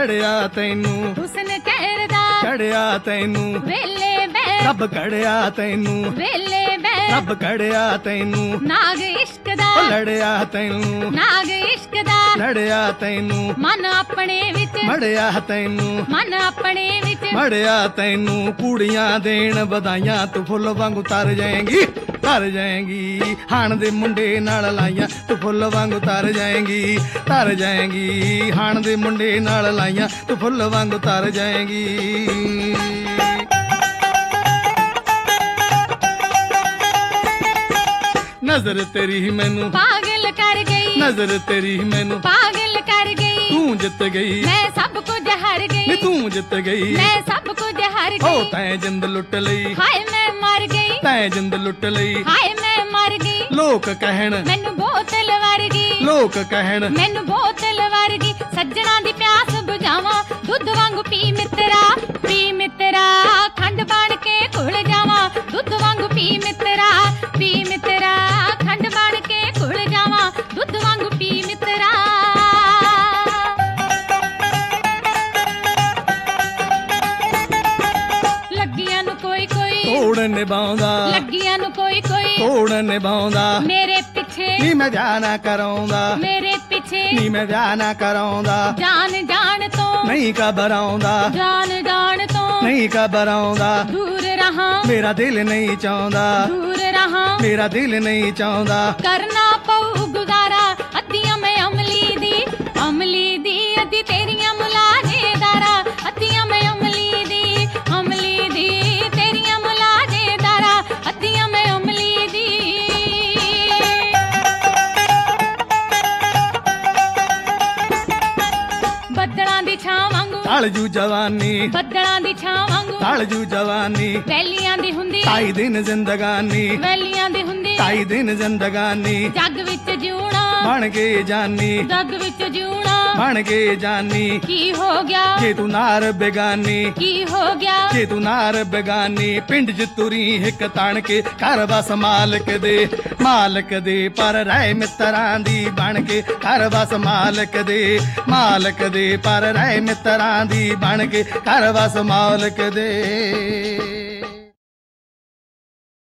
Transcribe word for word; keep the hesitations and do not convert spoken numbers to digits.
ਲੜਿਆ ਤੈਨੂੰ ਹੁਸਨ ਕਹਿਰਦਾ ਚੜਿਆ ਤੈਨੂੰ ਵੇਲੇ ਬੈ ਰੱਬ ਕੜਿਆ ਤੈਨੂੰ ਵੇਲੇ ਬੈ ਰੱਬ ਕੜਿਆ ਤੈਨੂੰ ਨਾਗ ਇਸ਼ਕ ਦਾ ਉਹ ਲੜਿਆ ਤੈਨੂੰ ਨਾਗ ਇਸ਼ਕ ਦਾ ਲੜਿਆ ਤੈਨੂੰ ਮਨ ਆਪਣੇ ਵਿੱਚ ਮੜਿਆ ਤੈਨੂੰ ਮਨ ਆਪਣੇ ਵਿੱਚ ਮੜਿਆ ਤੈਨੂੰ ਕੁੜੀਆਂ ਦੇਣ ਵਧਾਈਆਂ ਤੂੰ ਫੁੱਲ ਵਾਂਗੂ ਤਰ ਜਾਏਂਗੀ ਤਰ ਜਾਏਂਗੀ ਹਾਣ ਦੇ ਮੁੰਡੇ ਨਾਲ ਲਾਈਆਂ ਤੂੰ ਫੁੱਲ ਵਾਂਗੂ ਤਰ ਜਾਏਂਗੀ ਤਰ ਜਾਏਂਗੀ ਹਾਣ ਦੇ ਮੁੰਡੇ ਨਾਲ ਲਾਈਆਂ ਤੂੰ ਫੁੱਲ ਵਾਂਗੂ ਤਰ ਜਾਏਂਗੀ ਨਜ਼ਰ ਤੇਰੀ ਮੈਨੂੰ ਪਾਗਲ ਕਰ ਗਈ ਨਜ਼ਰ ਤੇਰੀ ਮੈਨੂੰ ਪਾਗਲ ਕਰ ਗਈ ਤੂੰ ਜਿੱਤ ਗਈ ਮੈਂ ਸਭ ਕੁਝ ਹਾਰ ਨੀ ਗਈ ਤੂੰ ਜਿੱਤ ਗਈ ਮੈਂ ਸਭ ਕੁਝ ਹਾਰ ਹੋ ਗਈ ਤੈਂ ਜਿੰਦ ਲੁੱਟ ਲਈ ਹਾਏ ਮੈਂ ਮਰ ਗਈ ਤੈਂ ਜਿੰਦ ਲੁੱਟ ਲਈ ਹਾਏ ਮੈਂ ਮਰ ਗਈ ਲੋਕ ਕਹਿਣ ਮੈਨੂੰ ਬੋਤਲ ਵਰਗੀ ਲੋਕ ਕਹਿਣ ਮੈਨੂੰ ਬੋਤਲ ਵਰਗੀ ਸੱਜਣਾ ਦੀ ਪਿਆਸ ਬੁਝਾਵਾਂ ਦੁੱਧ ਵਾਂਗੂ ਪੀ ਮਿੱਤਰਾ ਪੀ ਮਿੱਤਰਾ ਖੰਡ ਬਣ ਕੇ ਘੁਲ ਜਾਵਾਂ ਦੁੱਧ ਵਾਂਗੂ ਪੀ ਮਿੱਤਰਾ ਪੀ ਮਿੱਤਰਾ ਖੰਡ ਬਣ ਕੇ ਘੁਲ ਜਾਵਾਂ ਦੁੱਧ ਵਾਂਗੂ ਪੀ ਮਿੱਤਰਾ ਲੱਗੀਆਂ ਨੂੰ ਕੋਈ ਕੋਈ ਤੋੜ ਨਿਭਾਉਂਦਾ ਲੱਗੀਆਂ ਨੂੰ ਕੋਈ ਕੋਈ ਤੋੜ ਨਿਭਾਉਂਦਾ ਮੇਰੇ ਪਿੱਛੇ ਨੀ ਮੈਂ ਵਿਆਹ ਨਾ ਕਰਾਉਂਦਾ ਮੇਰੇ ਪਿੱਛੇ ਨੀ ਮੈਂ ਵਿਆਹ ਨਾ ਕਰਾਉਂਦਾ ਜਾਨ ਜਾਣ ਤੋਂ ਨਹੀਂ ਘਬਰਾਉਂਦਾ ਜਾਨ ਜਾਣ ਤੋਂ ਨਹੀਂ ਘਬਰਾਉਂਦਾ ਦੂਰ ਰਹਾ ਮੇਰਾ ਦਿਲ ਨਹੀਂ ਚਾਹੁੰਦਾ ਦੂਰ ਰਹਾ ਮੇਰਾ ਦਿਲ ਨਹੀਂ ਚਾਹੁੰਦਾ ਕਰਨਾ ਪਊ ਗੁਜ਼ਾਰਾ ਅੱਧੀਆਂ ਮੈਂ ਅਮਲੀ ਦੀ ਅਮਲੀ ਦੀ ਅੱਧੀ ਤੇਰੀਆਂ ਮੁਲਾਜ਼ੇਦਾਰਾ ਅੱਧੀਆਂ ਮੈਂ ਅਮਲੀ ਦੀ ਅਮਲੀ ਦੀ ਤੇਰੀਆਂ ਮੁਲਾਜ਼ੇਦਾਰਾ ਅੱਧੀਆਂ ਮੈਂ ਅਮਲੀ ਦੀ ਬੱਦਲਾਂ ਦੀ ਛਾਂ ਵਾਂਗੂ ਢਲ ਜੂ ਜਵਾਨੀ ਬੱਦਲਾਂ ਦੀ ਛਾਂ ਵਾਂਗੂ ਢਲ ਜੂ ਜਵਾਨੀ ਵੈਲੀਆਂ ਦੀ ਹੁੰਦੀ ਢਾਈ ਦਿਨ ਜ਼ਿੰਦਗਾਨੀ ਵੈਲੀਆਂ ਦੀ ਹੁੰਦੀ ਢਾਈ ਦਿਨ ਜ਼ਿੰਦਗਾਨੀ ਜੱਗ ਵਿੱਚ ਜਿਉਣਾ ਬਣ ਕੇ ਜਾਨੀ ਜੱਗ ਵਿੱਚ ਜਿਉਣਾ ਬਣ ਕੇ ਜਾਨੀ ਕੀ ਹੋ ਗਿਆ ਜੇ ਤੂੰ ਨਾਰ ਬੇਗਾਨੀ ਕੀ ਹੋ ਗਿਆ ਜੇ ਤੂੰ ਨਾਰ ਬੇਗਾਨੀ ਪਿੰਡ ਚ ਤੁਰੀ ਹਿੱਕ ਤਣ ਕੇ ਘਰ ਬਸ ਮਾਲਕ ਦੇ ਮਾਲਕ ਦੇ ਪਰ ਰਹਿ ਮਿੱਤਰਾਂ ਦੀ ਬਣ ਕੇ ਘਰ ਬਸ ਮਾਲਕ ਦੇ ਮਾਲਕ ਦੇ ਪਰ ਰਹਿ ਮਿੱਤਰਾਂ ਦੀ ਬਣ ਕੇ ਘਰ ਬਸ ਮਾਲਕ ਦੇ